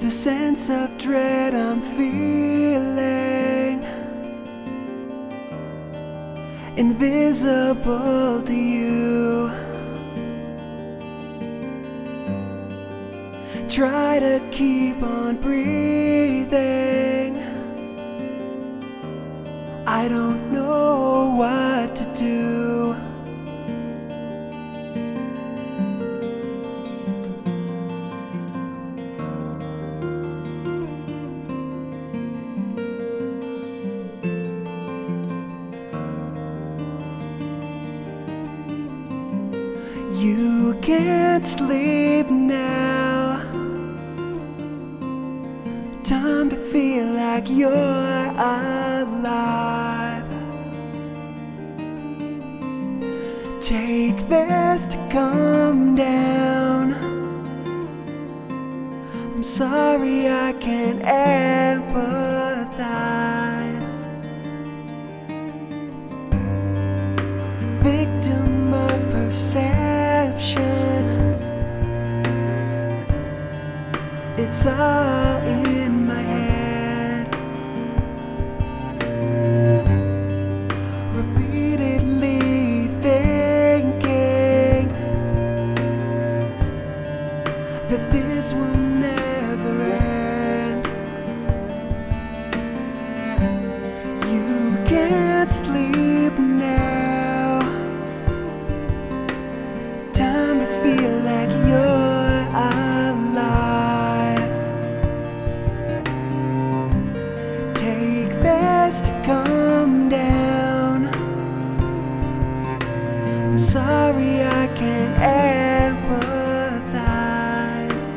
The sense of dread I'm feeling, invisible to you. Try to keep on breathing. I don't know what to do. You can't sleep now. Time to feel like you're alive. Take this to calm down. I'm sorry I can't empathize. Victim of perception, it's all in my head. Repeatedly thinking that this will never end. You can't sleep now. Time to feel like you're alive. Take this to calm down. I'm sorry I can't empathize.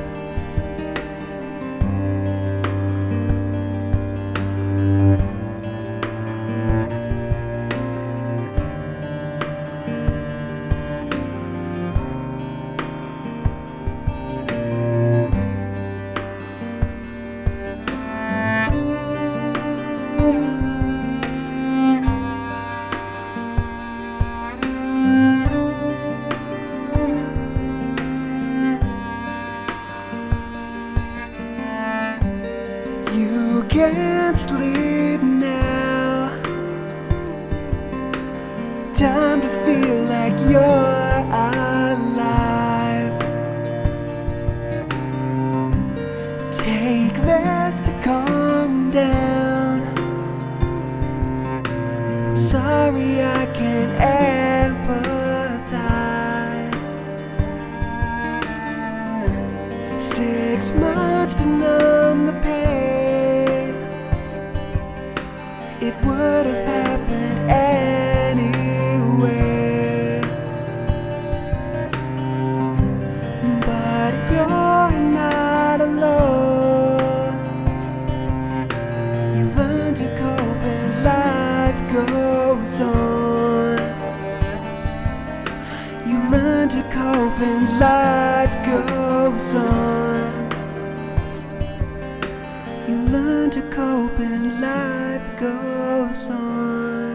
You can't sleep now. Time to feel like you're alive. Take this to calm down. I'm sorry I can't empathize. 6 months to numb the pain. It would have happened anyway. But you're not alone. You learn to cope and life goes on. You learn to cope and life goes on. You learn to cope and life goes on.